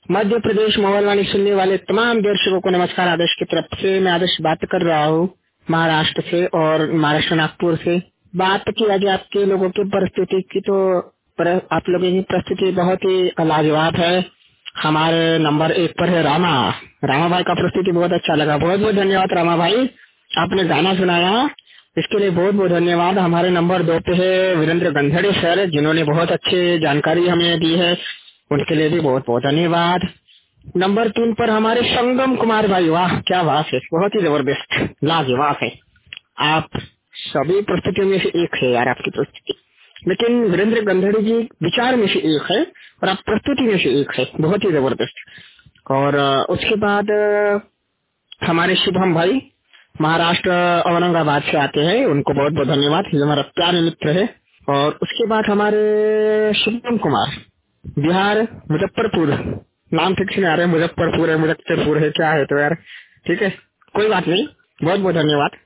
Madhya Pradesh mobile वाणी सुनने वाले तमाम दर्शकों को नमस्कार। आदेश की तरफ से मैं आदेश बात कर रहा हूँ महाराष्ट्र से और महाराष्ट्र नागपुर से। बात किया जाए आपके लोगों की परिस्थिति की तो आप लोगों की परिस्थिति बहुत ही लाजवाब है। हमारे नंबर 1 पर है रामा। रामा भाई का परिस्थिति बहुत अच्छा लगा। बहुत बहुत धन्यवाद रामा भाई, आपने गाना सुनाया इसके लिए बहुत बहुत धन्यवाद। हमारे नंबर 2 पे है वीरेंद्र गंधड़े सर, जिन्होंने बहुत अच्छी जानकारी हमें दी है, उनके लिए भी बहुत बहुत धन्यवाद। नंबर 3 पर हमारे संगम कुमार भाई, वाह क्या बात है, बहुत ही जबरदस्त लाजवाब है। आप सभी प्रस्तुतियों में से एक है यार आपकी प्रस्तुति, लेकिन वीरेंद्र गंधड़ी जी विचार में से एक है और आप प्रस्तुति में से एक है, बहुत ही जबरदस्त। और उसके बाद हमारे शुभम भाई महाराष्ट्र औरंगाबाद से आते हैं, उनको बहुत बहुत धन्यवाद, ये हमारा प्यारे मित्र है। और उसके बाद हमारे शुभम कुमार बिहार मुजफ्फरपुर, नाम ठीक से नहीं आ रहा है, मुजफ्फरपुर है मुजफ्फरपुर है क्या है तो यार, ठीक है कोई बात नहीं, बहुत बहुत धन्यवाद।